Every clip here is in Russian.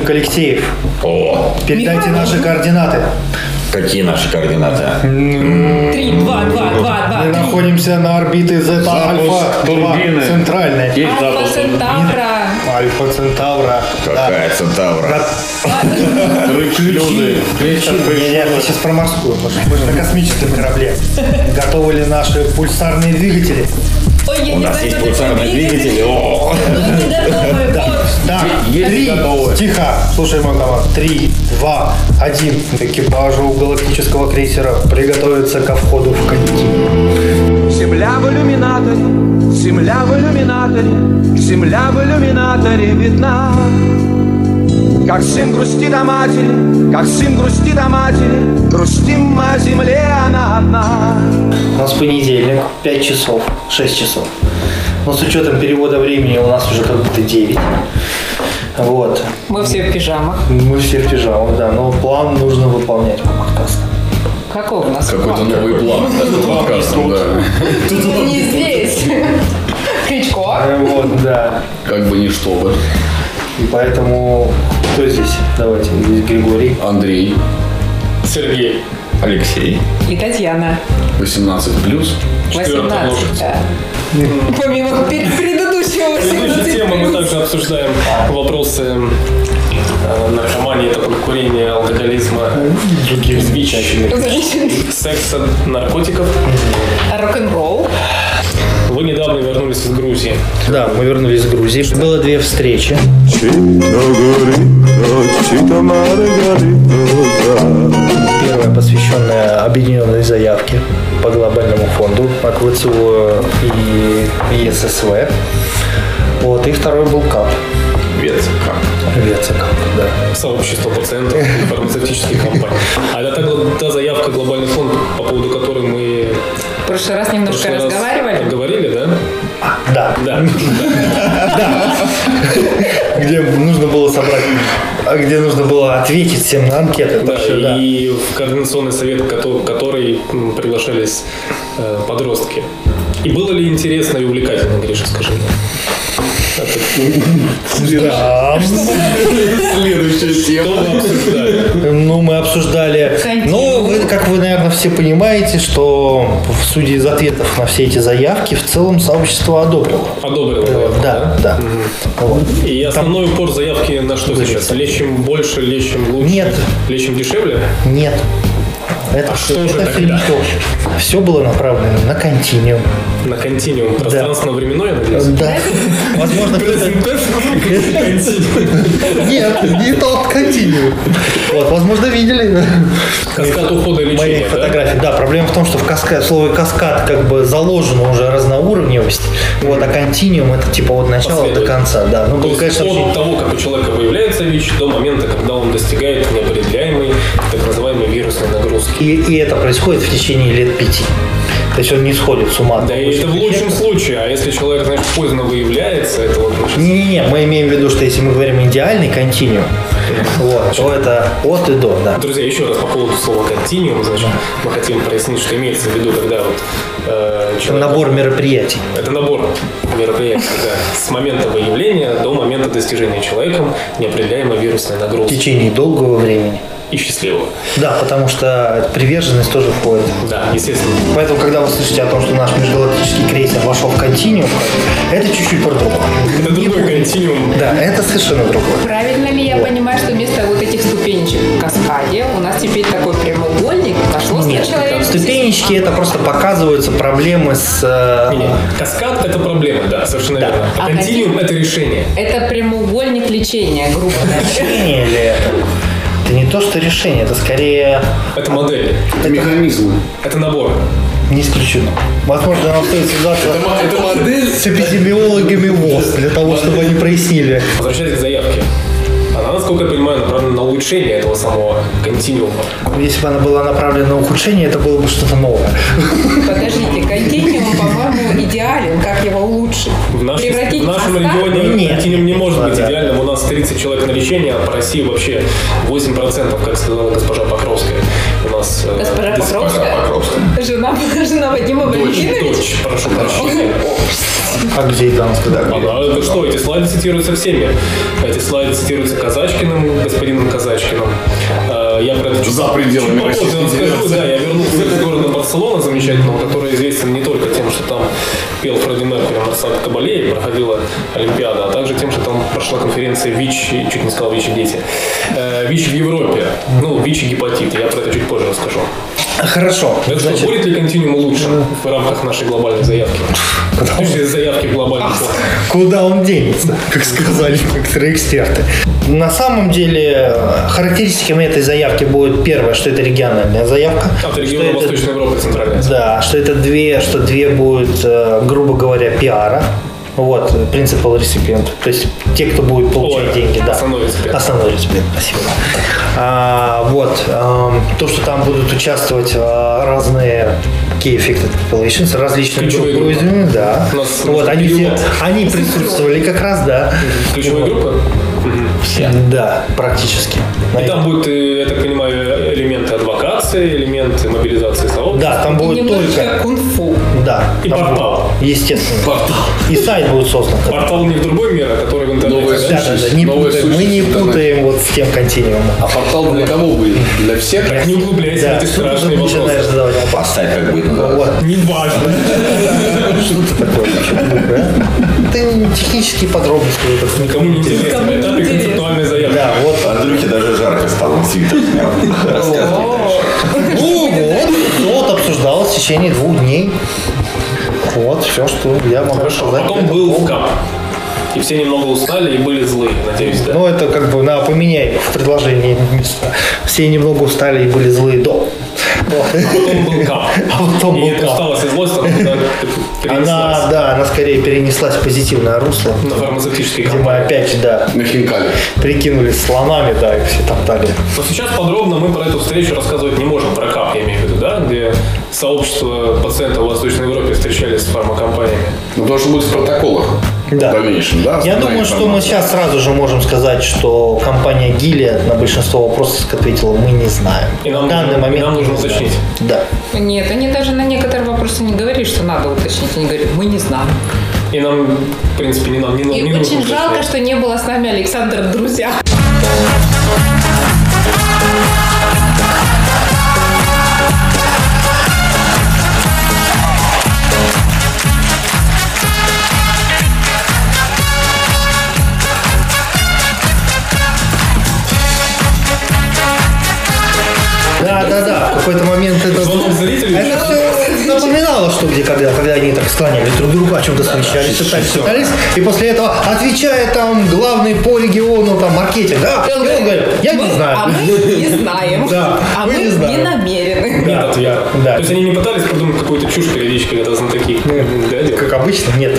Полковник Алексеев. О, Передайте наши координаты. какие наши координаты? 3, 2. Мы находимся на орбите Зета-Альфа турбины. центральной. Альфа Центавра. Альфа Центавра. Какая Центавра? Шлюзы. Нет, я сейчас про морскую. Мы же на космическом корабле. Готовы ли наши пульсарные двигатели? Ой, я У не нас знаю, есть что такое пульсарные двигатели. О, Мы не готовы. Да, Есть 3, готовы. тихо, слушай мою команду. 3, 2, 1. Экипажу галактического крейсера приготовиться ко входу в континуум. Земля в иллюминаторе, земля в иллюминаторе, земля в иллюминаторе видна. Как сын грустит о матери, как сын грустит о матери, грустим мы о земле, она одна. У нас понедельник, 5 часов, 6 часов. Но с учетом перевода времени у нас уже как будто 9. Вот. Мы все в пижамах. Мы все в пижамах, да, но план нужно выполнять по подкасту. Какой у нас Какой-то план? новый план с подкастом, да. Не здесь. Кличко. Вот, да. Как бы ни что бы. И поэтому кто здесь? Давайте, здесь Григорий. Андрей, Сергей. Алексей. И Татьяна. 18+. 18. Да. Помимо предыдущего В предыдущей темы мы 18+. также обсуждаем вопросы наркомании, курения, алкоголизма, других замечательных, секса, наркотиков. Рок-н-ролл. Вы недавно вернулись из Грузии. Да, мы вернулись из Грузии. Было 2 встречи. Первая посвященная объединенной заявке по глобальному фонду от ВЦО и ЕССВ. Вот, и второй был КАП. Ветка. ВЦК, да. Сообщество пациентов фармацевтических компаний. А это та заявка глобальный фонд, по поводу которой мы В прошлый раз немножко прошлый раз разговаривали. говорили, да? Да. Да. Где нужно было собрать, где нужно было ответить всем на анкеты. Да, Вообще, да. и в координационный совет, в который приглашались подростки. И было ли интересно и увлекательно, Гриша, скажи мне? Да. Следующая Что вы обсуждали? Ну, мы обсуждали... Ну, как вы, наверное, все понимаете, что в суде из ответов на все эти заявки в целом сообщество одобрило. Одобрил заявку, Да. Вот. И основной упор заявки на что сейчас? Лечим больше, лечим лучше? Нет. Лечим дешевле? Нет. Это, А что же это тогда? все было направлено на континуум. На континуум пространственно-временной, я надеюсь? Да. Возможно, кто-то... Нет, не тот континуум. Вот, возможно, видели Каскад ухода и мои лечения, да? фотографии. Да, проблема в том, что в слове каскад как бы заложена уже разноуровневость. Вот, а континуум это типа от начала до конца. Да. Ну, То было, есть конечно, очень... от того, как у человека выявляется ВИЧ, до момента, когда он достигает неопределяемой, так называемой вирусной нагрузки. И это происходит в течение лет 5. То есть он не сходит с ума. Да, и это в лучшем случае. А если человек, знаешь, поздно выявляется, это вот... Не-не-не, мы имеем в виду, что если мы говорим идеальный континуум, вот, то это от и до, да. Друзья, еще раз по поводу слова континуум, значит, мы хотим прояснить, что имеется в виду, когда вот человек... Набор мероприятий. Это набор мероприятий, да, с момента выявления до момента достижения человеком неопределяемой вирусной В нагрузки. течение долгого времени. И счастливого. Да, потому что приверженность тоже входит. Да, естественно. Поэтому, когда вы слышите о том, что наш межгалактический крейсер вошел в континуум, это чуть-чуть по-другому. Это другой континуум. Да, это совершенно другое. Правильно ли я понимаю, что вместо вот этих ступенечек в каскаде у нас теперь такой прямоугольник? Пошло Нет, сначала... ступенечки это просто показываются проблемы с... Не, каскад – это проблема, да, совершенно Да. верно. А А континуум – это решение. Это прямоугольник лечения, грубо говоря. Решение ли это? Это не то, что решение, это скорее Это модель, Это механизмы. это набор. не исключено. Возможно, нам стоит связаться Это модель. с эпидемиологами ВОЗ для того, чтобы они прояснили. Возвращаясь к заявке. Она, насколько я понимаю, направлена на улучшение этого самого континуума. Если бы она была направлена на ухудшение, это было бы что-то новое. Подождите, континуум, по-моему, идеален. Как его улучшить? В нашем Превратить в регионе Нет. континуум не может быть Да. идеальным. У нас 30 человек на лечение, а по России вообще 8%, как сказала госпожа Покровская. У нас Госпожа Покровская? Жена Вадима Валентиновича? Дочь, прошу прощения. А где это она сказала? Что, эти слайды цитируются всеми. Эти слайды цитируются Казачкиным, господином Казачкиным. Я про это За пределами чуть попозже вам скажу. Да, я вернулся из города Барселона замечательного, который известен не только тем, что там пел Фредди Меркьюри, Марсак Кабале, и проходила Олимпиада, а также тем, что там прошла конференция ВИЧ, чуть не сказал ВИЧ и дети, ВИЧ в Европе, ВИЧ и гепатит, я про это чуть позже расскажу. Хорошо. Так что, будет ли континуум лучше в рамках нашей глобальной заявки? Заявки в глобальный фонд. Куда он денется, как сказали некоторые эксперты. На самом деле, характеристиками этой заявки будет первое, что это региональная заявка. От региона Восточной Европы центральная. Да, что две будут, грубо говоря, пиара. Вот, principal recipient. То есть те, кто будет получать деньги. Да. Основной реципиент. Основной реципиент, спасибо. То, что там будут участвовать разные key affected populations, различные ключевые группы уязвимых, да. Вот, они присутствовали как раз, да. Ключевые группы? Все. Да, практически. И там будут, я так понимаю, элементы адвокации, элементы мобилизации сообщества. Да, там будет только кунг-фу. Да. И портал. Естественно. Портал. И сайт будет создан. Портал не в другой мир, а который в интернете. Новая да? сущность. Не Новая путаем. Мы сущность не интернета. путаем вот с тем континуумом. А портал для кого будет? Для всех? Не углубляйся в эти что ты страшные начинаешь вопросы. задавать вопросы. Сайт как будет называться? Вот. Не важно. Что ты такое вообще глупое, а? Ты технические подробности. Никому не интересно. На этапе концептуальной заявки. Да, вот. Андрюхе даже жарко стало, он свитер снял. Рассказывай дальше. Вот обсуждалось в течение 2 дней. Вот все, что я могу сказать. Потом был КАП. И все немного устали и были злые, надеюсь, да? Ну, это как бы поменяй в предложении места. Все немного устали и были злые до. Потом был КАП. потом И был эта КАП. усталость и злость, она перенеслась Она скорее перенеслась в позитивное русло. на фармацевтические Где мы компании. опять, да, На хинкале. прикинулись слонами, да, и все топтали. Но сейчас подробно мы про эту встречу рассказывать не можем, про КАП, я имею в виду, да? Где сообщество пациентов в Восточной Европе встречались с фармакомпаниями. Ну, потому что будет в протоколах Да. в дальнейшем, да? Я основная думаю, что мы информация. сейчас сразу же можем сказать, что компания Gilead на большинство вопросов ответила, мы не знаем. И нам В данный нужно- момент и нам мы нужно не знаем. уточнить. Да. Нет, они даже на некоторые вопросы не говорили, что надо уточнить. Они говорят, мы не знаем. И нам, в принципе, не И нужно очень уточнять. жалко, что не было с нами Александр Друзья. Да. В какой-то момент это Зрители все напоминало, что где, когда они так склонялись друг к другу, о чем-то совещались, пытались, и после этого отвечает там главный по региону, там, маркетинг, да, и он говорит, я не знаю. А мы не знаем. Да, А мы мы не знаем. не намерены. нет ответа. да. То есть они не пытались придумать какую-то чушь периодически, когда знатоки. Да, делают? Как обычно, нет.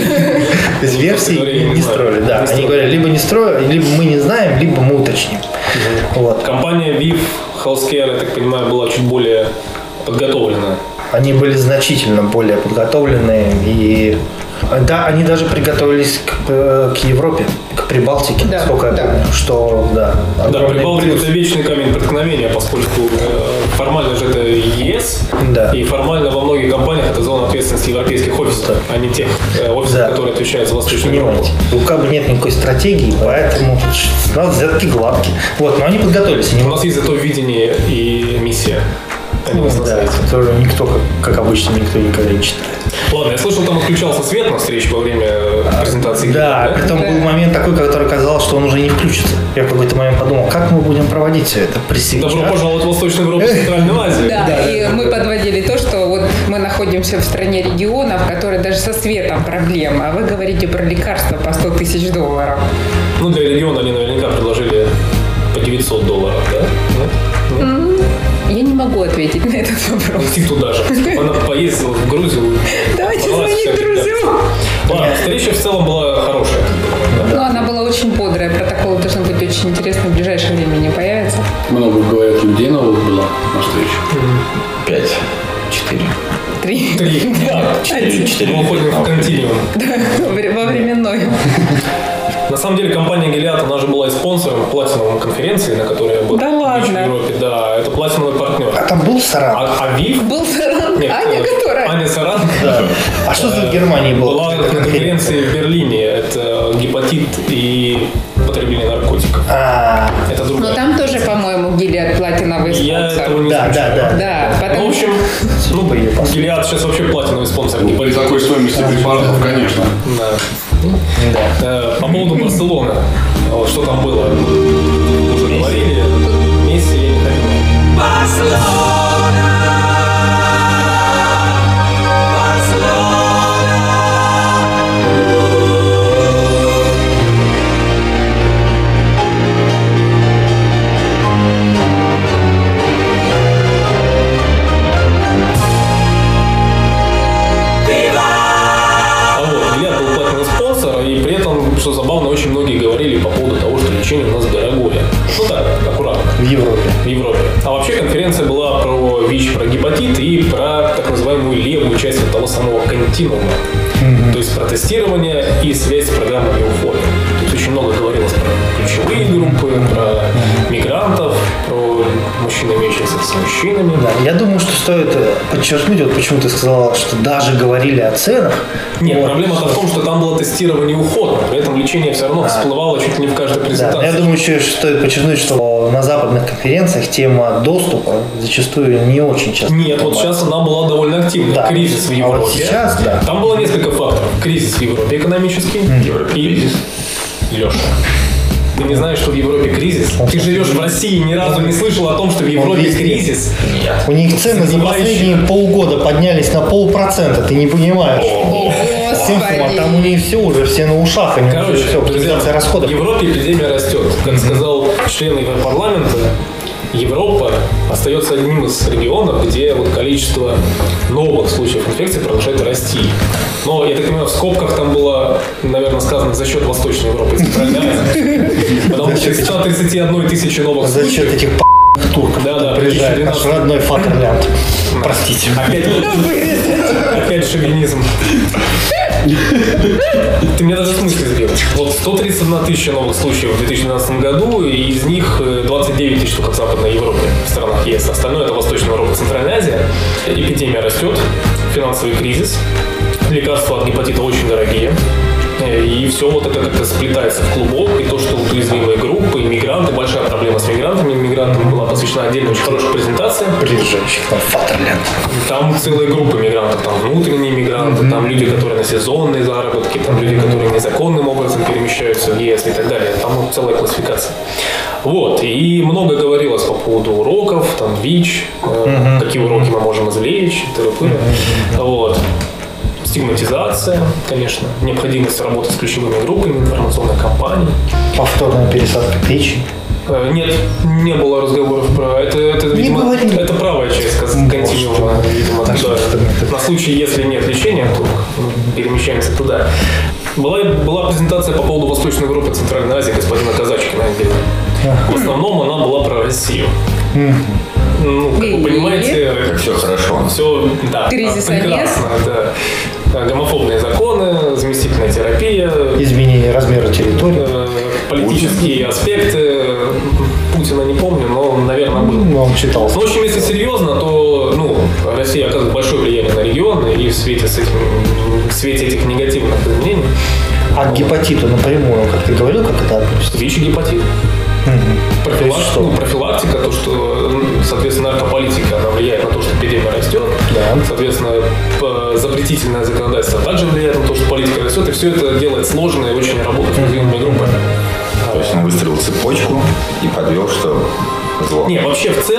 То есть версии говорили, не не строили, знаю. да. Не Они строили. говорили, либо не строили, либо мы не знаем, либо мы уточним. Вот. Компания VIV Healthcare, я так понимаю, была чуть более подготовлена. Они были значительно более подготовленные и да, они даже приготовились к Европе, к Прибалтике, Да, сколько я да. помню, что да. Да, огромный Прибалтика плюс. это вечный камень преткновения, поскольку формально же это ЕС, Да. и формально во многих компаниях это зона ответственности европейских офисов, а не тех офисов, Да. которые отвечают за Восточную Европу. Понимаете, у КАБ нет никакой стратегии, поэтому тут надо взятки гладкие. Вот, но они подготовились. Они У нас есть зато видение и миссия. Они нас да, называют. тоже никто, как обычно, никто никогда не читает. Ладно, я слышал, там отключался свет на встрече во время презентации. Да, да? притом был момент такой, который казалось, что он уже не включится. Я в какой-то момент подумал, как мы будем проводить все это при свечах? Добро пожаловать в Восточную Европу, Центральную Азию. Да, и мы подводили то, что вот мы находимся в стране регионов, в которой даже со светом проблема, а вы говорите про лекарства по $100 тысяч. Ну, для региона они наверняка предложили по $900, да? Ну, Я не могу ответить на этот вопрос. идти туда же. Она поездила в Грузию. Давайте порвалась звонить всяких, да. друзьям. Ладно, встреча в целом была хорошая. Ну, она была очень бодрая. Протокол должен быть очень интересный. В ближайшее время не появится. Много, говорят, людей новых было на встрече. 5, 4. 3. 3, 2, 4. Мы уходим в континуум. Во временной. На самом деле компания Gilead, она же была и спонсором платиновой конференции, на которой я был. Да ладно? В Европе, да, это платиновый партнер. А там был Саран? А ВИФ? Был Саран, Нет, Аня, которая... Аня Саран. Да. А что за в Германии было? Была конференция в Берлине. Это гепатит и потребление наркотиков. Это Но другая. там тоже, по-моему, Gilead платиновый спонсор. Я этого не Да, знаю. да, да. Да, Ну, потому в общем, Gilead сейчас вообще платиновый спонсор При гепатита. такой стоимости препаратов, конечно. Да. По поводу Барселоны. Вот, что там было? Уже говорили. Месси я не понимаю. Gilead был платный спонсор, и при этом, что забавно, очень многие говорили по поводу того, что лечение у нас дорогое. Ну так, аккуратно. В Европе. В Европе. А вообще конференция была про ВИЧ, про гепатит и про так называемую левую часть вот того самого континуума. То есть про тестирование и связь с программами ухода. Тут очень много говорилось про ключевые группы, про мигрантов, про мужчин, имеющих секс с мужчинами. Да, я думаю, что стоит подчеркнуть, вот почему ты сказала, что даже говорили о ценах. Нет, Вот. проблема-то в том, что там было тестирование ухода, при этом лечение все равно всплывало чуть ли не в каждой Да, презентации. я думаю, еще стоит подчеркнуть, что на западных конференциях тема доступа зачастую не очень часто. Нет, вот сейчас она была довольно активной. Да. Кризис в А Европе. вот сейчас, да. Там было несколько факторов. Кризис в Европе экономический. И... Леша, ты не знаешь, что в Европе кризис? Ты живешь в России, ни разу не слышал о том, что в Европе везде. кризис? У них цены за последние полгода поднялись на 0,5%, ты не понимаешь. А там у них все уже, все на ушах, они Короче, все, друзья, оптимизация расходов. в Европе эпидемия растет. Как сказал член Европарламента, Европа остается одним из регионов, где вот количество новых случаев инфекции продолжает расти. Но, я так понимаю, в скобках там было, наверное, сказано за счет Восточной Европы и Центральной Азии. Потому что из 131 тысячи новых За счет случаев... этих турков Да-да, приезжает наш 2012. родной Фатерлянд. Простите. Опять шовинизм. Ты мне даже смысл сбил. Вот 131 тысяча новых случаев в 2012 году, и из них 29 тысяч только в Западной Европе, в странах ЕС. Остальное это Восточная Европа, Центральная Азия. Эпидемия растет, финансовый кризис, лекарства от гепатита очень дорогие. И все вот это как-то сплетается в клубок, и то, что вот уязвимые группы, иммигранты, большая проблема с мигрантами. Мигрантам была посвящена отдельная очень хорошая презентация. Приезжающих там Фатерлянд. Там целые группы мигрантов, там внутренние мигранты, там люди, которые на сезонные заработки, там люди, которые незаконным образом перемещаются в ЕС и так далее. Там вот целая классификация. Вот, и много говорилось по поводу уроков, там ВИЧ, какие уроки мы можем извлечь, и т.п. Вот. Стигматизация, конечно, необходимость работы с ключевыми группами информационных кампаний. Повторная пересадка печени. Нет, не было разговоров про это. Это, видимо, говорили. это правая часть континуума, видимо, Так туда. что это- На случай, если нет лечения, то перемещаемся туда. Была презентация по поводу Восточной Европы, Центральной Азии господина Казачкина отдельно. В основном она была про Россию. Ну, как вы понимаете, Как все хорошо. все, да, Кризиса прекрасно, да. Гомофобные законы, заместительная терапия, Изменение размера территории. политические аспекты. Путина не помню, но, наверное, был. Ну, он читал. Ну, в общем, если серьезно, то Россия оказывает большое влияние на регион, и в свете этих негативных изменений А к гепатиту напрямую, как ты говорил, как это относится? ВИЧ и гепатит. что? Профилактика, то, что, соответственно, наркополитика, она влияет на то, что эпидемия растет. Да. Соответственно, запретительное законодательство также влияет на то, что политика растет, и все это делает сложно и очень работать с уязвимыми группами. То есть он выстроил цепочку и подвел, что зло. Не, вообще в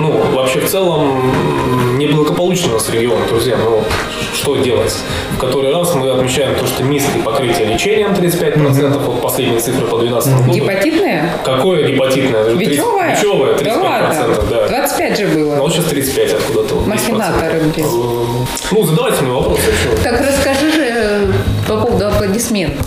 целом неблагополучный у нас регион, друзья. Ну, что делать? В который раз мы отмечаем то, что низкое покрытие лечением 35%, вот последние цифры по 2012 году. Гепатитная? Какое гепатитное? Ветровая? Ветровое, 35%, Да ладно? да. 25 же было. Ну, вот сейчас 35 откуда-то. Вот, 10%. Махинаторы, блин. Ну, задавайте мне вопросы. Чего? Так расскажи же по поводу аплодисментов.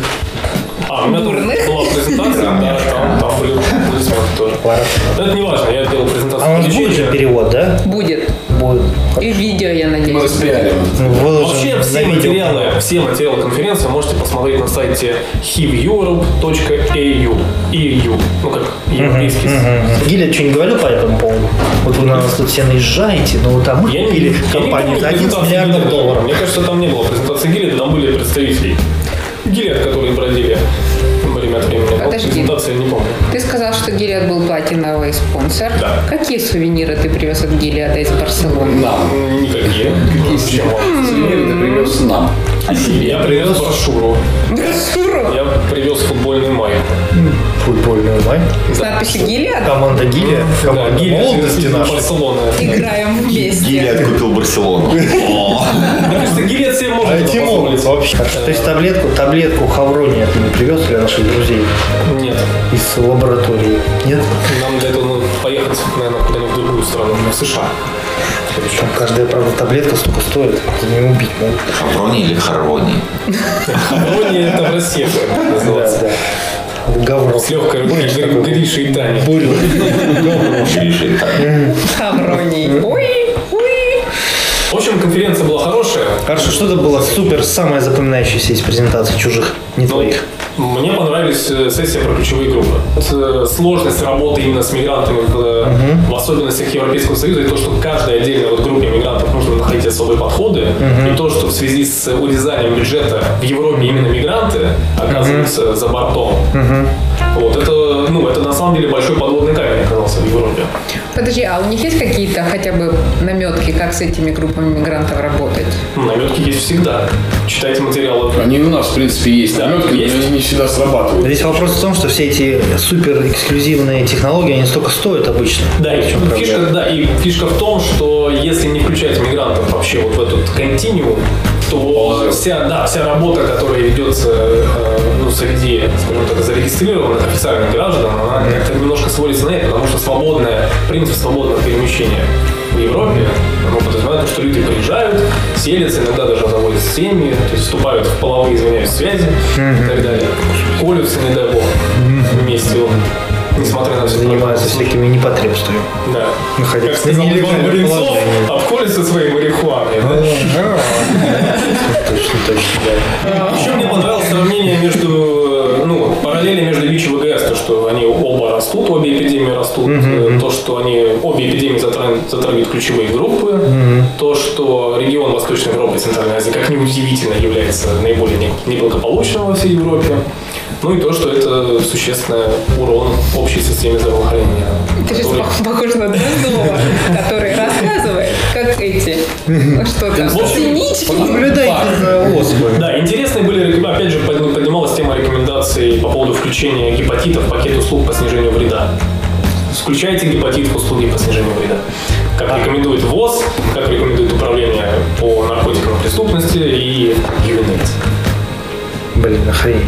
У меня тоже была презентация, да, там были аплодисменты тоже. Но это не важно, я делал презентацию А у по нас будет же лечению. перевод, да? Будет. Вот. И видео, я Мы надеюсь. распиарим. Выложим Вообще на все видео. материалы конференции можете посмотреть на сайте hiveurope.eu. EU. Ну, как европейский. Гилет что-нибудь говорил по этому поводу? Вот вы на нас тут все наезжаете, но вот там мы Я не купили помню компанию за 11 презентации миллиардов Гиллета. долларов. Мне кажется, там не было презентации Гиллета, там были представители Гиллет, которые бродили время от времени. Но Подожди. презентации я не помню. Ты сказал, что Гилет был платиновый спонсор. Да. Какие сувениры ты привез от Гилета из Барселоны? Нам. Никакие. Зачем вам? Сувениры ты привез нам. Я привез брошюру. Брошюру Я привез футбольный майку. Футбольную май. с надписью Гилет. Команда Гилет. Да, Команда Гиллет молодости из наша. Барселоны. Играем вместе. Гилет купил Барселону. О. Мне кажется, Гиллет себе может это Эти могут позволить. вообще. То есть таблетку Хаврония ты не привез для наших друзей Нет. из лаборатории? Нет? Нам для этого надо поехать, наверное, куда-нибудь в другую страну, в США. Там каждая, правда, таблетка столько стоит, это не убить могут. Хаврони или Харвони? Хаврония это в России Да, называется. да. Гавро. С легкой руки Гриша и Таня. Бурю. Хавроний. Ой, ой. В общем, конференция была хорошая. Хорошо, что-то было супер, самое запоминающееся из презентаций чужих, не Ну, твоих. мне понравились сессии про ключевые группы. Сложность работы именно с мигрантами, в особенностях Европейского Союза, и то, что каждой отдельной группе мигрантов нужно находить особые подходы, и то, что в связи с урезанием бюджета в Европе именно мигранты оказываются за бортом. Вот, это на самом деле большой подводный камень оказался в Европе. Подожди, а у них есть какие-то хотя бы наметки, как с этими группами мигрантов работать? Наметки есть всегда. Читайте материалы. Они у нас, в принципе, есть наметки, есть. но они не всегда срабатывают. Здесь вопрос в том, что все эти супер эксклюзивные технологии, они столько стоят обычно. Да, и В чем фишка, проблема? и фишка в том, что если не включать мигрантов вообще вот в этот континуум, то вся работа, которая ведется среди, скажем так, зарегистрированных официальных граждан, она как-то немножко сводится на это, потому что принцип свободного перемещения в Европе, оно подразумевает, что люди приезжают, селятся, иногда даже заводят семьи, то есть вступают в половые, связи и так далее. Колются, не дай бог, вместе. Несмотря на все Занимаются всякими непотребствами. Да. Находясь Как на сказал Иван нелегальном Буренцов, положении. обколется своей марихуаной. Да? Точно, да. Еще мне понравилось сравнение параллели между ВИЧ и ВГС, то, что они оба растут, обе эпидемии растут, то, что обе эпидемии затрагивают ключевые группы, то, что регион Восточной Европы и Центральной Азии, как ни удивительно, является наиболее неблагополучным во всей Европе. Ну и то, что это существенный урон общей системе здравоохранения. Ты сейчас который- похож на Дроздова, который рассказывает, как эти, что там, В общем, синички. Наблюдайте за оспой. Да, интересные были, опять же, поднималась тема рекомендаций по поводу включения гепатита в пакет услуг по снижению вреда. Включайте гепатит в услуги по снижению вреда. Как рекомендует ВОЗ, как рекомендует Управление по наркотикам и преступности и UNAIDS. Блин, охренеть.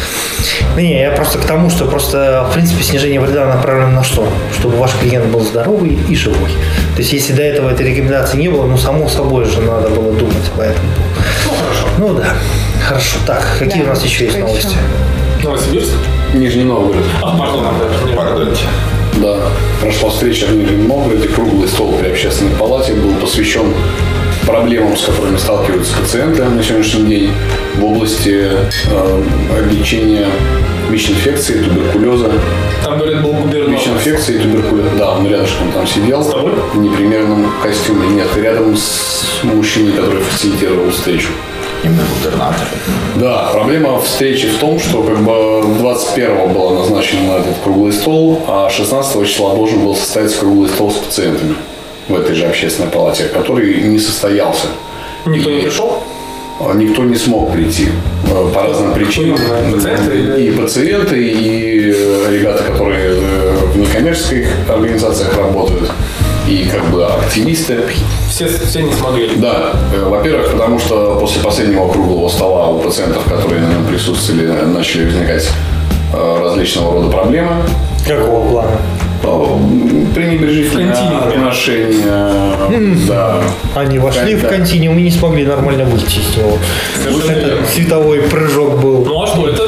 Не, я просто к тому, что в принципе, снижение вреда направлено на что? Чтобы ваш клиент был здоровый и живой. То есть, если до этого этой рекомендации не было, само собой же надо было думать об этом. Ну да. Хорошо. Так, какие Да, у нас еще есть что новости? еще? Новосибирск? Нижний Новгород. Пардон. Пардоньте. Да, прошла встреча в Нижнем Новгороде. Круглый стол при общественной палате был посвящен проблемам, с которыми сталкиваются пациенты на сегодняшний день в области лечения ВИЧ-инфекции, туберкулеза. Там, говорят, был губернатор. ВИЧ-инфекции и туберкулеза. Да, он рядышком там сидел. С тобой? В непримерном костюме. Нет, рядом с мужчиной, который фасилитировал встречу. Именно губернатор. Да, проблема встречи в том, что 21-го было назначено этот круглый стол, а 16 числа должен был состояться круглый стол с пациентами в этой же общественной палате, который не состоялся. Никто не пришел? Никто не смог прийти по разным причинам. Пациенты? И пациенты, и ребята, которые в некоммерческих организациях работают, и активисты. Все не смогли. Да, во-первых, потому что после последнего круглого стола у пациентов, которые на нем присутствовали, начали возникать различного рода проблемы. Какого плана? Пренебрежительное отношение. Да. Они вошли в континуум и не смогли нормально выйти из него. Совершенно верно. Это световой прыжок был. Ну а что, это часть континуума.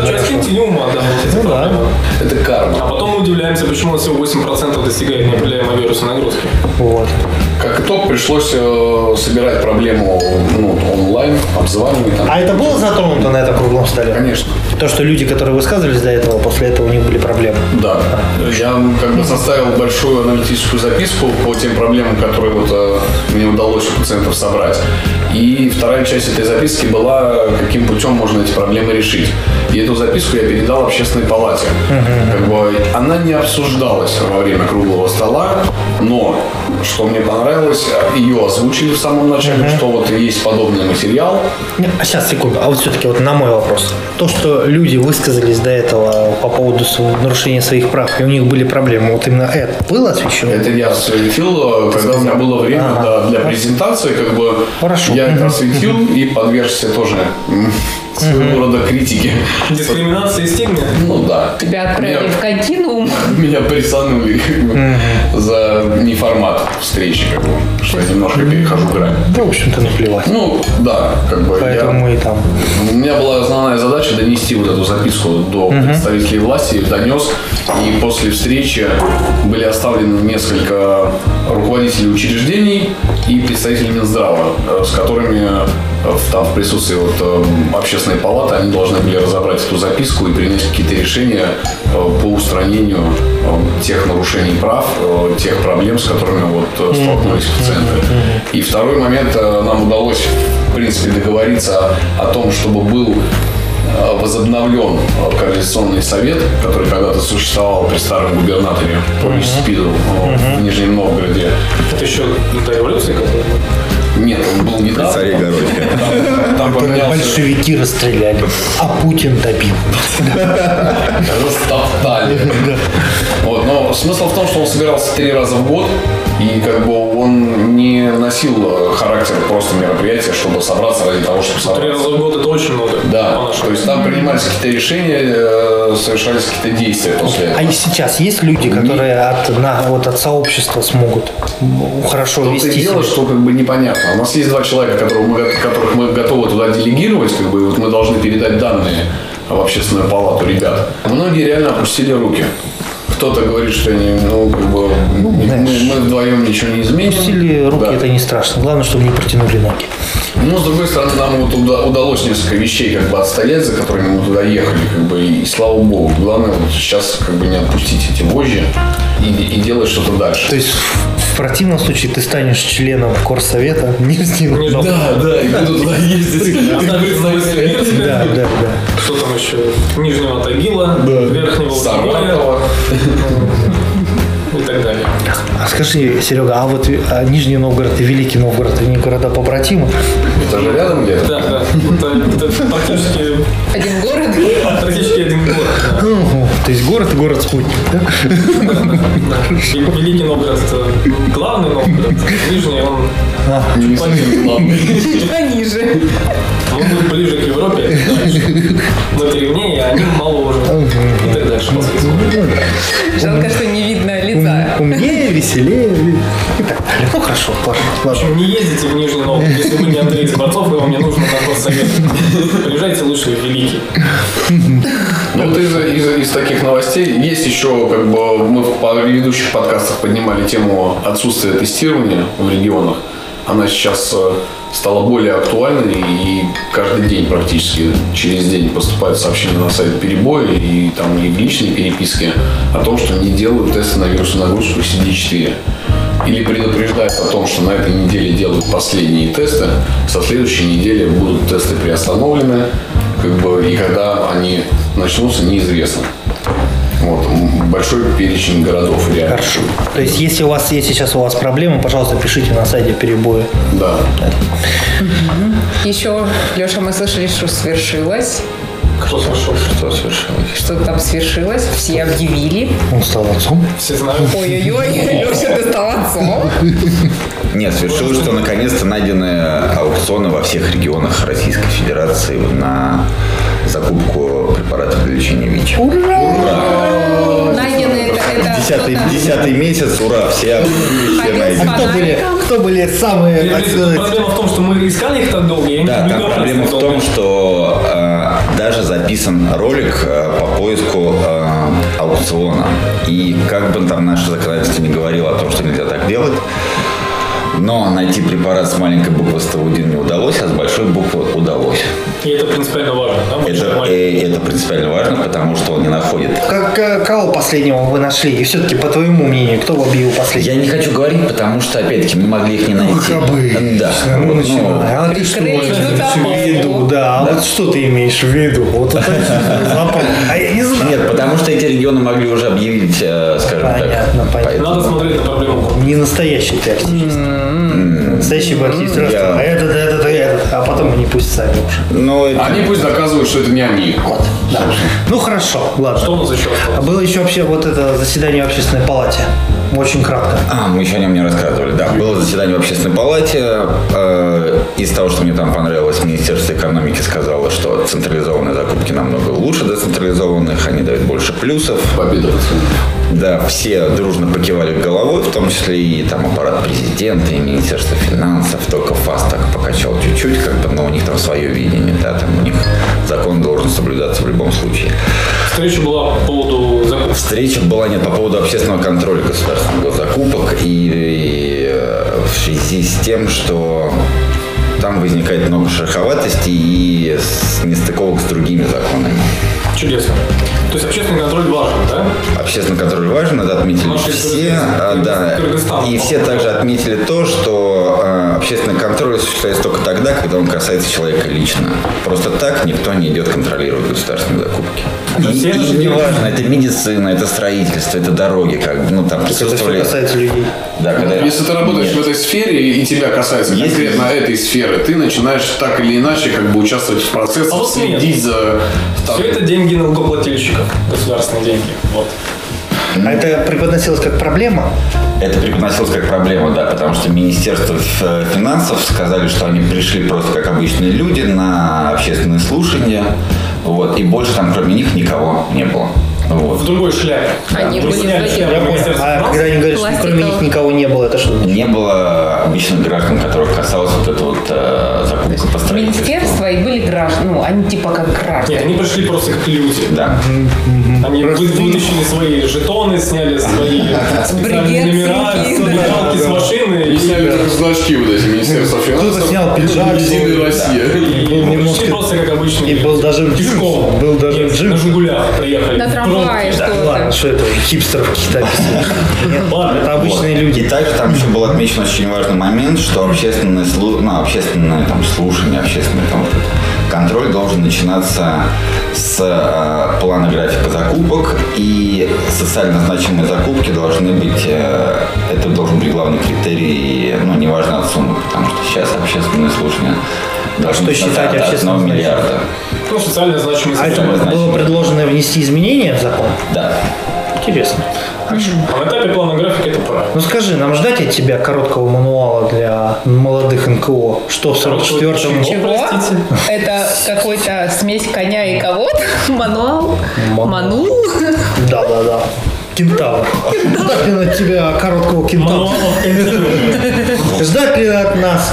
не ума, да, вот эти проблемы. Это карма. А потом мы удивляемся, почему всего 8% достигает неопределяемой вирусной нагрузки. Вот. Как итог, пришлось собирать проблему онлайн, обзванивать. Там. А это было затронуто на этом круглом столе? Конечно. То, что люди, которые высказывались до этого, после этого у них были проблемы. Да. Я как бы составил большую аналитическую записку по тем проблемам, которые мне удалось у пациентов собрать. И вторая часть этой записки была, каким путем можно эти проблемы решить. И эту записку я передал Общественной палате. Как бы она не обсуждалась во время круглого стола, но, что мне понравилось, ее озвучили в самом начале, что вот есть подобный материал. А сейчас, секунду. А вот все-таки вот на мой вопрос. То, что люди высказались до этого по поводу нарушения своих прав, и у них были проблемы, вот именно это было освещено? Это я осветил, когда у меня было время для презентации, как бы Хорошо. я это осветил и подвергся тоже своего рода критике. Дискриминация и стигма? Ну да. Тебя отправили в континуум. Меня присанули как бы, за неформат встречи, как бы, что я немножко перехожу грань. Да, в общем-то, наплевать. Ну, да, как бы Поэтому и там. У меня была основная задача донести вот эту записку до представителей власти, донес, и после встречи были оставлены несколько руководителей учреждений и представителей Минздрава, с которыми в присутствии общественной палаты они должны были разобрать эту записку и принять какие-то решения по устранению тех нарушений прав, тех проблем, с которыми столкнулись пациенты. И второй момент, нам удалось в принципе договориться о том, чтобы был возобновлен координационный совет, который когда-то существовал при старом губернаторе по СПИДу в Нижнем Новгороде. Это еще до революции какой-то? Нет, он был недавно. Царь Городка. Там поменялся. Большевики расстреляли, а Путин добил. Растоптали. Вот, но смысл в том, что он собирался 3 раза в год, и как бы он не носил характер просто мероприятия, чтобы собраться ради того, чтобы 3 собраться. раза в год это очень много. Да, то есть там принимались какие-то решения, совершались какие-то действия после этого. А и сейчас есть люди, которые от сообщества смогут хорошо То-то вести и дело, себя? что как бы непонятно. У нас есть 2 человека, которых мы готовы туда делегировать, как бы вот мы должны передать данные в общественную палату ребят. Многие реально опустили руки. Кто-то говорит, что мы вдвоем ничего не изменим. Пустили руки, Да. это не страшно. Главное, чтобы не протянули ноги. Но с другой стороны, нам удалось несколько вещей как бы отстоять, за которыми мы туда ехали, как бы, и слава богу. Главное сейчас как бы не отпустить эти вожжи и делать что-то дальше. То есть в противном случае ты станешь членом Корсовета Нижнего Новгорода. Да, и буду туда ездить. Да. Что там еще? Нижнего Тагила, Верхнего Удмуртия Саратова. и так далее. А скажи, Серега, а вот Нижний Новгород и Великий Новгород, они города-побратимы? Это же рядом где-то? Да. Это практически один город. Да. То есть город и город-спутник, да? Великий Новгород – это главный Новгород, Нижний он Не совсем главный. Пониже. он будет ближе к Европе, дальше. Но древнее, а они моложе. И так дальше по списку. Жалко, что не видно лица. Умнее, веселее и так далее. Ну хорошо, В ладно. общем, не ездите в Нижний Новгород, если вы не Андрей Скворцов, и вам не нужно на госсовет. Приезжайте лучше в Великий. Ну вот из таких новостей есть еще, как бы, мы в предыдущих подкастах поднимали тему отсутствия тестирования в регионах. Она сейчас стала более актуальной, и каждый день практически через день поступают сообщения на сайт перебоя и там и в личной переписке о том, что не делают тесты на вирусную нагрузку CD4. Или предупреждают о том, что на этой неделе делают последние тесты, со следующей недели будут тесты приостановлены, как бы, и когда они начнутся, неизвестно. Вот, большой перечень городов реально. Хорошо. То есть, если сейчас у вас проблемы, пожалуйста, пишите на сайте перебоя. Да. Еще, Леша, мы слышали, что свершилось. Кто слышал? Что совершилось? Что там свершилось, все объявили. Он стал отцом. Все знают. Ой-ой-ой, Леша, ты стал отцом. Нет, свершилось, что наконец-то найдены аукционы во всех регионах Российской Федерации на закупку препаратов для лечения ВИЧ. Найдены это Десятый месяц, ура, все найдены. Кто были самые, так сказать, Проблема в том, что мы искали их так долго, и они Да, там проблема в том, что даже за записан ролик по поиску аукциона. И как бы там наше законодательство не говорило о том, что нельзя так делать, но найти препарат с маленькой буквы СТУ-1 не удалось, а с большой буквы удалось. И это принципиально важно, да? Это принципиально важно, потому что он не находит. Кого последнего вы нашли? И все-таки, по твоему мнению, кто убил последнего? Я не хочу говорить, потому что, опять-таки, мы могли их не найти. Да. Ну, начинаем. А ты что имеешь в виду? Да, вот что ты имеешь в виду? Вот это запомни. А я не знаю. Нет, потому что эти регионы могли уже объявить, скажем Понятно, так. понятно. Надо смотреть на проблему. Не настоящий ты активист. Настоящий бы активист. Этот, а потом они пусть сами уже. Но Они пусть доказывают, что это не они. Вот, да. Ну хорошо, ладно. Что у нас еще А осталось? было еще вообще вот это заседание в общественной палате. Очень кратко. мы еще о нем не рассказывали. Да, было заседание в общественной палате. Из того, что мне там понравилось, Министерство экономики сказало, что централизованные закупки намного лучше децентрализованных, они дают больше плюсов. Победа. Да, все дружно покивали головой, в том числе и там аппарат президента, и Министерство финансов. Только ФАС так покачал чуть-чуть, как бы, но у них там свое видение, да, там у них закон должен соблюдаться в любом случае. Встреча была по поводу закупки. Встреча была нет по поводу общественного контроля государственных госзакупок и в связи с тем, что там возникает много шероховатостей и нестыковок с другими законами. Чудесно. То есть общественный контроль важен, да? Общественный контроль важен, это отметили Наши все. Да. И все также отметили то, что общественный контроль осуществляется только тогда, когда он касается человека лично. Просто так никто не идет контролировать государственные закупки. И не важно, это медицина, это строительство, это дороги, как бы, ну там Это все присутствовали. касается людей. Да, когда... Если ты работаешь Нет. в этой сфере и тебя касается Если- конкретно этой сферы, ты начинаешь так или иначе как бы участвовать в процессах, А вот нет. следить за... Все это деньги налогоплательщиков, государственные деньги. Вот. А это преподносилось как проблема? Это преподносилось как проблема, да, потому что Министерство финансов сказали, что они пришли просто как обычные люди на общественные слушания, вот, и больше там кроме них никого не было. Вот. В другой шляпе. Они Да. были Сняли в этих- шляпу Я понял. Министерства А финансов. когда они говорят, что кроме них Пластиковых. никого не было, это что? Не было обычных граждан, которых касалась вот эта вот закупка по строительству. Министерство и были граждане, ну, они типа как граждане. Нет, они пришли просто как люди. Да. Они вытащили свои жетоны, сняли свои специальные номера, Бригетки. сбегалки с машины И сняли только значки вот эти Министерства финансов. Кто-то снял пиджак, Единая свой, Россия. и немножко- пришли просто как обычные И люди. был даже пешком. был даже Нет, джип. на «Жигулях» приехали. На трамвае Да. что-то. Ладно, что это уже хипстеров каких-то описываешь? Нет, Ладно, это обычные Вот. люди. И также там еще был отмечен очень важный момент, что общественное там, слушание, общественный там, контроль должен начинаться с плана графика закупок, и социально значимые закупки должны быть, это должен быть главный критерий, ну, неважно от суммы, потому что сейчас общественные слушания должны что считать начинаться от общественно 1 миллиарда. Ну, социально значимые А это Социально было значимые. предложено внести изменения в закон? Да. Интересно. А на этапе плана графика это правильно. Ну скажи, нам ждать от тебя короткого мануала для молодых НКО? Что в 44-м? Чего? Простите. Это какой-то смесь коня и кого-то? Мануал? Манул? Да. Кентавр. Ждать ли от тебя короткого кентавра? Мануалов континента. Ждать ли от нас,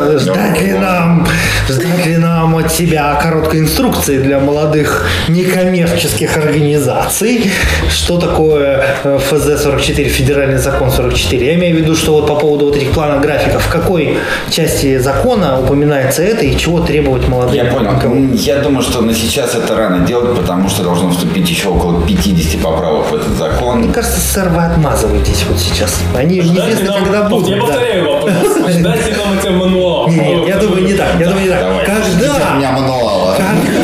ждать ли нам от тебя короткой инструкции для молодых некоммерческих организаций? Что такое ФЗ-44, федеральный закон 44? Я имею в виду, что вот по поводу вот этих планов графиков, в какой части закона упоминается это и чего требовать молодым? Я понял. НКО? Я думаю, что на сейчас это рано делать, потому что должно вступить еще около 50 поправок в этот закон. Мне кажется, сэр, вы отмазываетесь вот сейчас. Они Ждать ли неизвестно, нам, когда будут. я да. повторяю вопрос, ждать ли нам этих мануалов? Нет, я думаю, не так. Давай. Когда? мануала.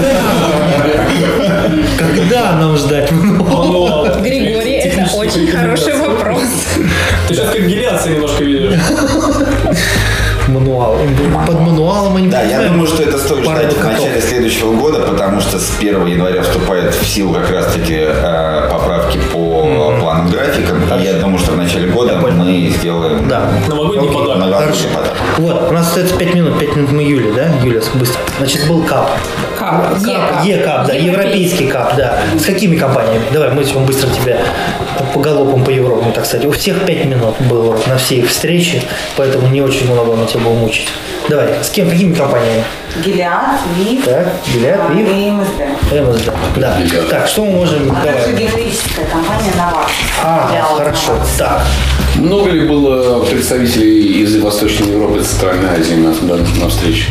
Когда нам ждать мануал? Мануал. Григорий, это Техническая очень хороший рекомендация. вопрос. Ты сейчас как гелиация немножко видишь. Мануал. Под мануалом они Да, я понимают. думаю, что это стоит Пара ждать в котов. начале следующего года, потому что с 1 января вступает в силу как раз-таки поправки по планам графикам. И я думаю, что в начале года мы сделаем Да. Новогодний Окей. подарок. новогодний подарок. Вот, у нас остается 5 минут мы Юли, да? Юля, быстро. Значит, был КАП. ЕКАП, да, европейский КАП, да. С какими компаниями? Давай, мы быстро тебя по галопам по Европе, так сказать. У всех 5 минут было на все их встречи, поэтому не очень много на тебя было мучить. Давай, с кем, какими компаниями? Гилиад, ВИФ, Так, Гилиад, ВИФ. и МСД. МСД. Да. Так, что мы можем... А Давай. также генерическая компания «Новартис». Хорошо. Так. Много ли было представителей из Восточной Европы и Центральной Азии на встрече?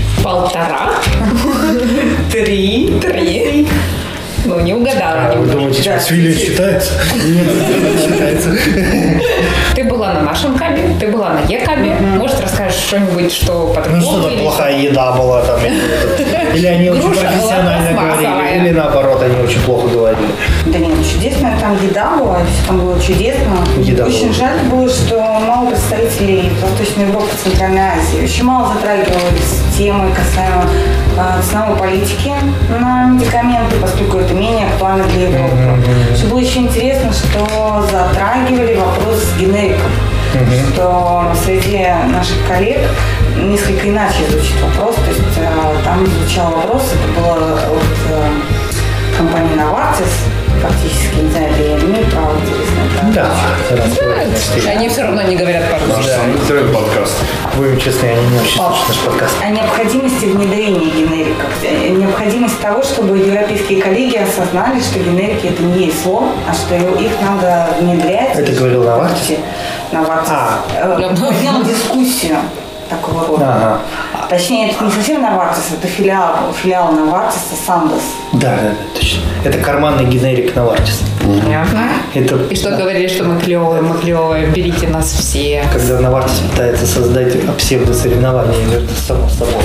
1,5. 3. Ну, не угадала. Вы думаете, что Свилин считается? Нет, не считается. Ты была на нашем кабе, ты была на Е-кабе. Может, расскажешь что-нибудь, что по-другому? Ну, что-то плохая еда была там. Или они очень Груша была профессионально говорили, пластмассовая. или наоборот, они очень плохо говорили. Да нет, чудесная там еда была, все там было чудесно. Еда Очень была. жаль было, что мало представителей Восточной Европы и Центральной Азии. Очень мало затрагивались темы касаемо ценовой политики на медикаменты, поскольку это менее актуально для Европы. Что было еще интересно, что затрагивали вопрос генериков. Что среди наших коллег несколько иначе звучит вопрос. То есть там звучал вопрос, это было от компании «Новартис», фактически, не знаю, или я имею право, интересно. Да. Они все равно не говорят по-русски. Самый подкаст. Будем честны, они не очень слушают наш подкаст. О необходимости внедрения генериков. Необходимость того, чтобы европейские коллеги осознали, что генерики это не есть зло, а что их надо внедрять. Это говорил Новартис? Новартис. Поднял дискуссию такого рода. Ага. Точнее, это не совсем Новартис, это филиал Новартиса Сандос. Да, точно. Это карманный генерик Новартис. Понятно. Это И что говорили, что мы клевые, берите нас все. когда Новартис пытается создать псевдосоревнования между собой.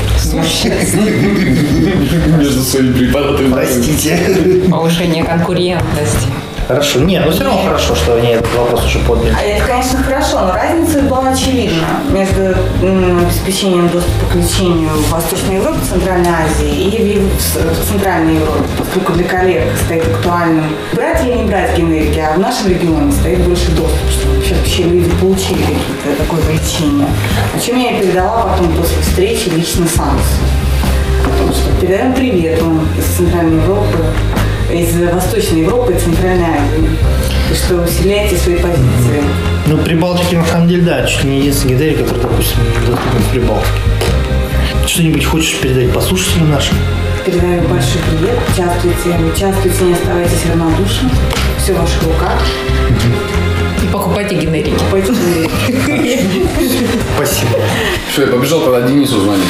Между своими препаратами. Простите. Повышение конкурентности. Хорошо. Не, ну все равно хорошо, что они этот вопрос уже подняли. Это, конечно, хорошо, но разница была очевидна между обеспечением доступа к лечению в Восточной Европе, Центральной Азии и в Центральной Европе, поскольку для коллег стоит актуальным брать или не брать генерики, а в нашем регионе стоит больше доступ, чтобы вообще люди получили какие-то такое лечение. О чем я и передала потом после встречи лично Сандосу. Потому что передаем привет вам из Центральной Европы, из Восточной Европы и Центральной Азии. И что усиляете свои позиции. Ну, Прибалтики, на самом деле, да, чуть не единственный генерик, который, допустим, доступен в Прибалтике. Что-нибудь хочешь передать послушателям нашим? Передаю большой привет. Участвуйте, не оставайтесь равнодушны. Все в ваших руках. И покупайте генерики. Покупайте генерики. Спасибо. Все, я побежал тогда Денису звонить.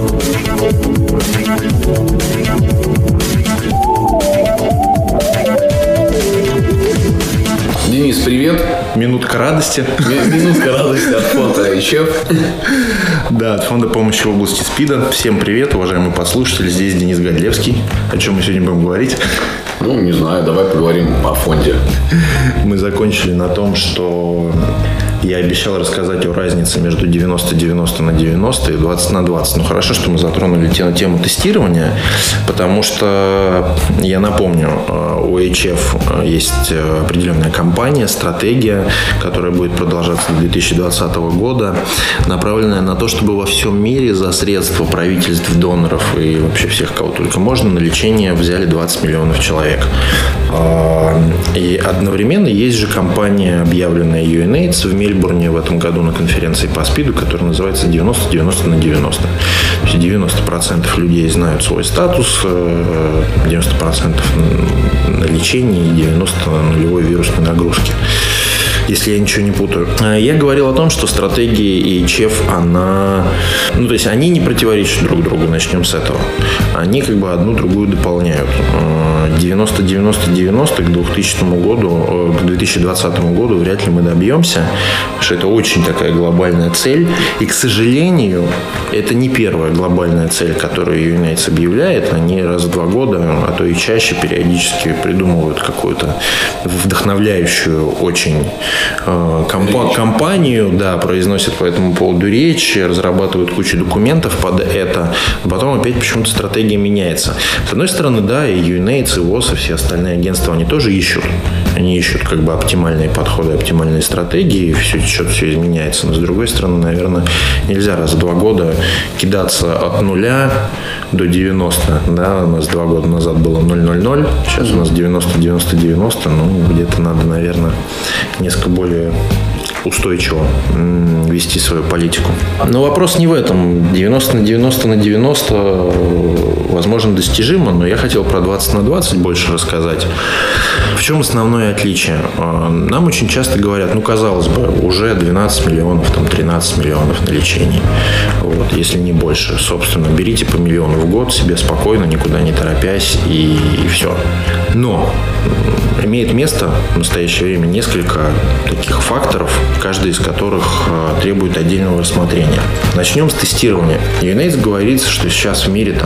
Денис, привет. Минутка радости. Минутка радости от фонда ИЧФ. Да, от фонда помощи в области СПИДа. Всем привет, уважаемые послушатели. Здесь Денис Годлевский. О чем мы сегодня будем говорить? Ну, не знаю, давай поговорим о фонде. Мы закончили на том, что я обещал рассказать о разнице между 90-90 на 90 и 20 на 20. Ну, хорошо, что мы затронули тему тестирования, потому что, я напомню, у HF есть определенная кампания, стратегия, которая будет продолжаться до 2020 года, направленная на то, чтобы во всем мире за средства правительств, доноров и вообще всех, кого только можно, на лечение взяли 20 миллионов человек. И одновременно есть же кампания, объявленная UNAIDS в Мельбурне в этом году на конференции по СПИДу, которая называется 90-90 на 90. То есть 90% людей знают свой статус, 90% на лечении и 90% на нулевой вирусной нагрузки. Если я ничего не путаю. Я говорил о том, что стратегия ИЧФ, она... Ну, то есть, они не противоречат друг другу, начнем с этого. Они как бы одну другую дополняют. 90-90-90 к 2000 году, к 2020 году вряд ли мы добьемся, потому что это очень такая глобальная цель. И, к сожалению, это не первая глобальная цель, которую UNAIDS объявляет. Они раз в 2 года, а то и чаще, периодически придумывают какую-то вдохновляющую очень компанию, да, произносят по этому поводу речь, разрабатывают кучу документов под это, а потом опять почему-то стратегия меняется. С одной стороны, да, и UNAIDS, и ВОЗ, и все остальные агентства, они тоже ищут. Они ищут как бы оптимальные подходы, оптимальные стратегии, что-то все изменяется. Но с другой стороны, наверное, нельзя раз в 2 года кидаться от 0 до 90. Да, у нас 2 года назад было 0-0-0, сейчас у нас 90-90-90. Ну, где-то надо, наверное, несколько более устойчиво вести свою политику. Но вопрос не в этом. 90 на 90 возможно достижимо, но я хотел про 20 на 20 больше рассказать. В чем основное отличие? Нам очень часто говорят, казалось бы, уже 12 миллионов, 13 миллионов на лечении. Вот, если не больше. Собственно, берите по миллиону в год себе спокойно, никуда не торопясь, и все. Но имеет место в настоящее время несколько таких факторов, каждый из которых требует отдельного рассмотрения. Начнем с тестирования. UNAIDS говорится, что сейчас в мире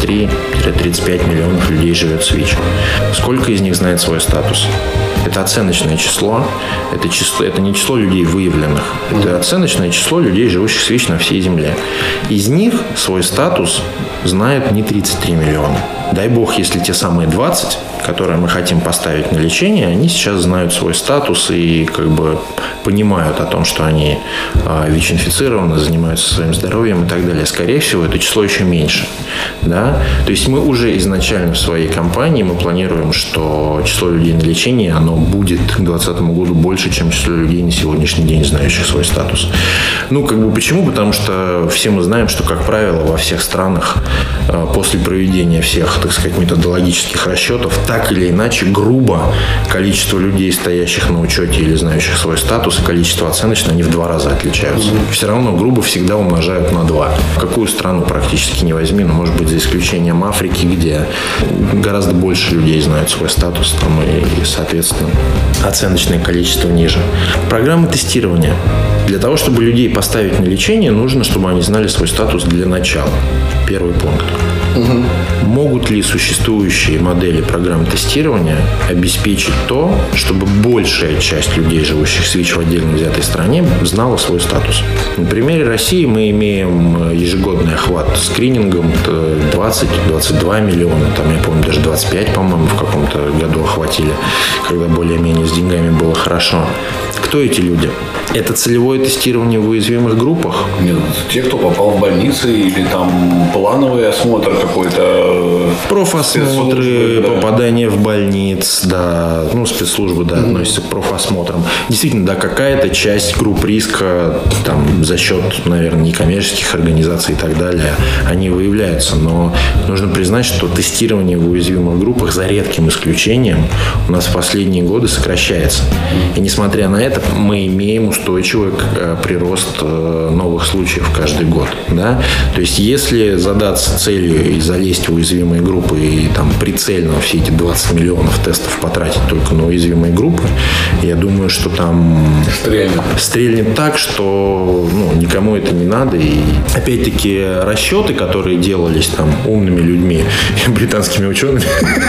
33-35 миллионов людей живет с ВИЧ. Сколько из них знает свой статус? Это оценочное число. Это не число людей выявленных. Это оценочное число людей, живущих с ВИЧ на всей Земле. Из них свой статус знают не 33 миллиона. Дай бог, если те самые 20, которые мы хотим поставить на лечение, они сейчас знают свой статус и понимают о том, что они ВИЧ-инфицированы, занимаются своим здоровьем и так далее. Скорее всего, это число еще меньше. Да? То есть мы уже изначально в своей компании мы планируем, что число людей на лечении оно будет к 2020 году больше, чем число людей на сегодняшний день, знающих свой статус. Почему? Потому что все мы знаем, что, как правило, во всех странах после проведения всех, методологических расчетов, так или иначе, грубо количество людей, стоящих на учете или знающих свой статус, и количество оценочное, они в 2 раза отличаются. Все равно грубо всегда умножают на 2. Какую страну практически не возьми, может быть, за исключением Африки, где гораздо больше людей знают свой статус, и, соответственно, оценочное количество ниже. Программы тестирования. Для того, чтобы людей поставить на лечение, нужно, чтобы они знали свой статус для начала. Первый пункт. Могут ли существующие модели программ тестирования обеспечить то, чтобы большая часть людей, живущих с ВИЧ в отдельно взятой стране, знала свой статус? На примере России мы имеем ежегодный охват скринингом 20-22 миллиона, я помню, даже 25, по-моему, в каком-то году охватили, когда более-менее с деньгами было хорошо. Кто эти люди? Это целевое тестирование в уязвимых группах? Нет, те, кто попал в больницы или плановый осмотр какой-то. Профосмотры, попадание в больниц, спецслужбы, относятся к профосмотрам. Действительно, какая-то часть групп риска за счет, наверное, некоммерческих организаций и так далее, они выявляются. Но нужно признать, что тестирование в уязвимых группах, за редким исключением, у нас в последние годы сокращается. И несмотря на это, мы имеем устойчивый прирост новых случаев каждый год. Да? То есть, если задаться целью и залезть в уязвимые группы и прицельно все эти 20 миллионов тестов потратить только на уязвимые группы, я думаю, что стрельнет так, что никому это не надо. И опять-таки расчеты, которые делались умными людьми, британскими учеными,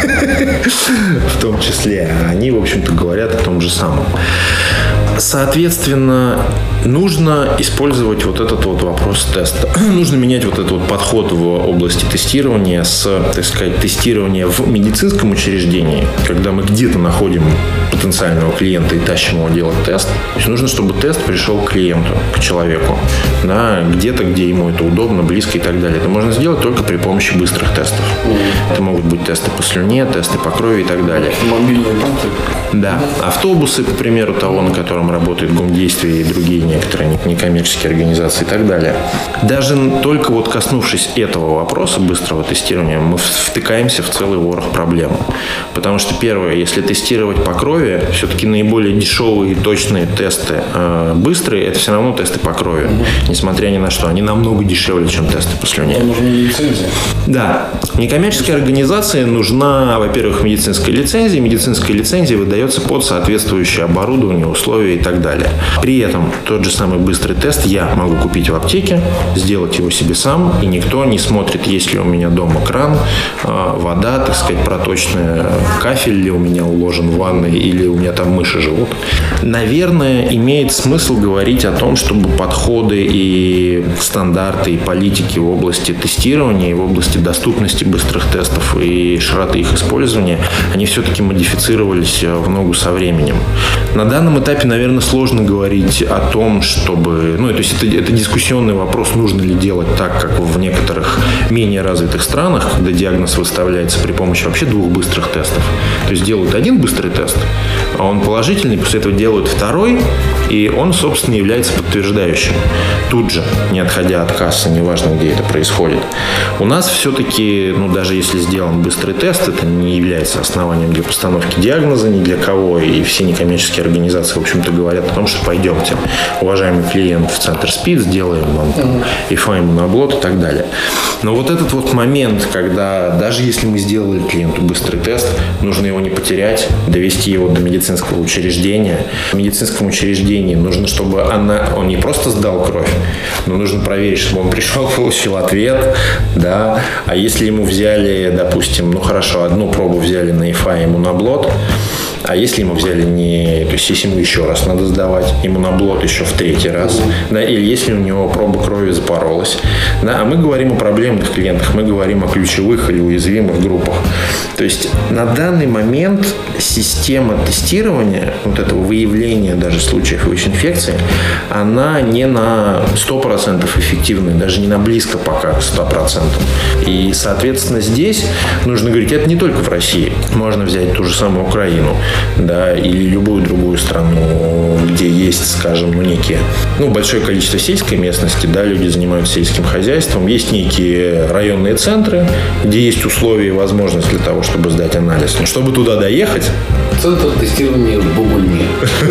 в том числе, они, в общем-то, говорят о том же самом. Соответственно, нужно использовать этот вопрос теста. Нужно менять этот подход в области тестирования с, тестирования в медицинском учреждении, когда мы где-то находим потенциального клиента и тащим его делать тест. То есть нужно, чтобы тест пришел к клиенту, к человеку, где-то, где ему это удобно, близко и так далее. Это можно сделать только при помощи быстрых тестов. Это могут быть тесты по слюне, тесты по крови и так далее. Мобильные пункты. Да. Автобусы, к примеру, того, на котором работает ГУМ-действие и другие некоторые некоммерческие организации и так далее. Даже только коснувшись этого вопроса быстрого тестирования, мы втыкаемся в целый ворох проблем. Потому что, первое, если тестировать по крови, все-таки наиболее дешевые и точные тесты быстрые, это все равно тесты по крови. Несмотря ни на что. Они намного дешевле, чем тесты по слюне. Там нужна лицензия. Да. Некоммерческой организации нужна, во-первых, медицинская лицензия. Медицинская лицензия выдается под соответствующее оборудование, условия и так далее. При этом тот же самый быстрый тест я могу купить в аптеке, сделать его себе сам, и никто не смотрит, есть ли у меня дома кран, вода, проточная, кафель ли у меня уложен в ванной, или у меня там мыши живут. Наверное, имеет смысл говорить о том, чтобы подходы и стандарты, и политики в области тестирования, и в области доступности быстрых тестов и широты их использования, они все-таки модифицировались в ногу со временем. На данном этапе, наверное, сложно говорить о том, чтобы... это дискуссионный вопрос, нужно ли делать так, как в некоторых менее развитых странах, когда диагноз выставляется при помощи вообще 2 быстрых тестов. То есть делают один быстрый тест, а он положительный, после этого делают второй, И он, собственно, является подтверждающим. Тут же, не отходя от кассы, неважно, где это происходит. У нас все-таки, даже если сделан быстрый тест, это не является основанием для постановки диагноза ни для кого. И все некоммерческие организации, в общем-то, говорят о том, что пойдемте, уважаемый клиент, в центр СПИД, сделаем вам ИФА-иммуноблот и так далее. Но вот этот вот момент, когда даже если мы сделали клиенту быстрый тест, нужно его не потерять, довести его до медицинского учреждения. В медицинском учреждении нужно, чтобы он не просто сдал кровь, но нужно проверить, чтобы он пришел, получил ответ, да. А если ему взяли, допустим, хорошо, одну пробу взяли на ИФА-иммуноблот, а если ему взяли то есть если ему еще раз надо сдавать иммуноблот еще в 3-й раз, да, или если у него проба крови запоролась, да, а мы говорим о проблемных клиентах, мы говорим о ключевых или уязвимых группах. То есть на данный момент система тестирования, вот этого выявления даже случаев ВИЧ-инфекции, она не на 100% эффективная, даже не на близко пока к 100%. И, соответственно, здесь нужно говорить, это не только в России. Можно взять ту же самую Украину, да, или любую другую страну, где есть, скажем, некие, большое количество сельской местности, да, люди занимаются сельским хозяйством, есть некие районные центры, где есть условия и возможность для того, чтобы сдать анализ. Но чтобы туда доехать... Центр тестирования в Бугульме.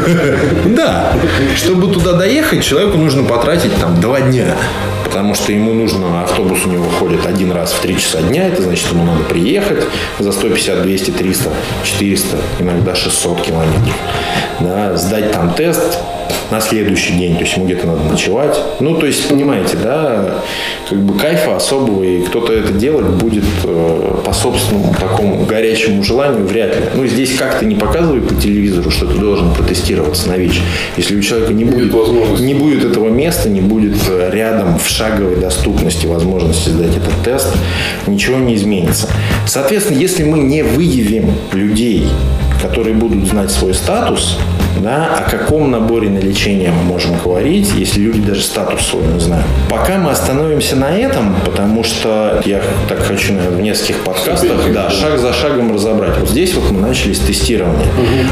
Да. Чтобы туда доехать, человеку нужно потратить 2 дня. Потому что ему нужно, автобус у него ходит 1 раз в 3 часа дня, это значит, ему надо приехать за 150, 200, 300, 400, иногда 600 километров, да, сдать там тест на следующий день, то есть ему где-то надо ночевать. То есть, понимаете, да, кайфа особого, и кто-то это делать будет по собственному такому горячему желанию вряд ли. Здесь как-то не показывают по телевизору, что ты должен протестироваться на ВИЧ. Если у человека не будет этого места, не будет рядом в шаговой доступности возможности сдать этот тест, ничего не изменится. Соответственно, если мы не выявим людей, которые будут знать свой статус, да, о каком наборе на лечение мы можем говорить, если люди даже статус свой не знают. Пока мы остановимся на этом, потому что я так хочу, наверное, в нескольких подкастах шаг за шагом разобрать. Вот здесь вот мы начали с тестирования.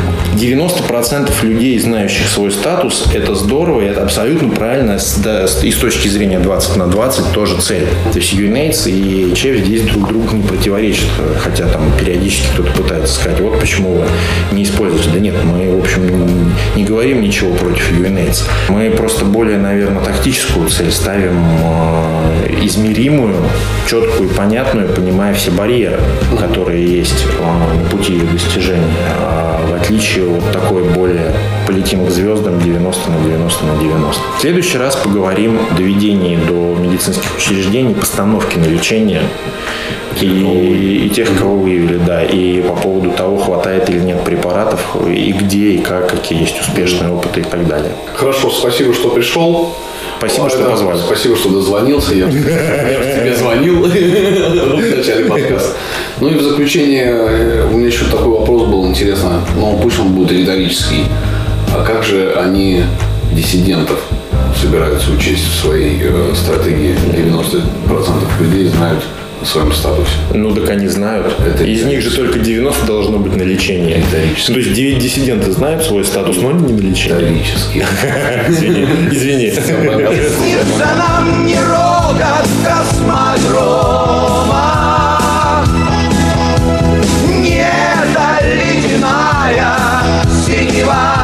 90% людей, знающих свой статус, это здорово, и это абсолютно правильно, и с точки зрения 20/20 тоже цель. То есть UNAIDS и ЧЕВ здесь друг другу не противоречат, хотя там периодически кто-то пытается сказать, вот почему вы не используете. Да нет, мы, в общем, не говорим ничего против UNAIDS. Мы просто более, наверное, тактическую цель ставим, измеримую, четкую и понятную, понимая все барьеры, которые есть на пути ее достижения. В отличие от такой более полетим к звездам 90/90/90. В следующий раз поговорим о доведении до медицинских учреждений, постановке на лечение и тех, кого выявили, да, и по поводу того, хватает или нет препаратов, и где, и как, какие есть успешные опыты и так далее. Хорошо, спасибо, что пришел. Спасибо, что позвали. Спасибо, что дозвонился. Я тебе звонил в начале подкаста. И в заключение у меня еще такой вопрос был, интересно, пусть он будет риторический. А как же они диссидентов собираются учесть в своей стратегии? 90% людей знают о своем статусе. Так они знают. Из них же только 90 должно быть на лечении. То есть 9 диссиденты знают свой статус, но они не на лечении. Извини. Снится нам не рокот космодрома, не та ледяная синева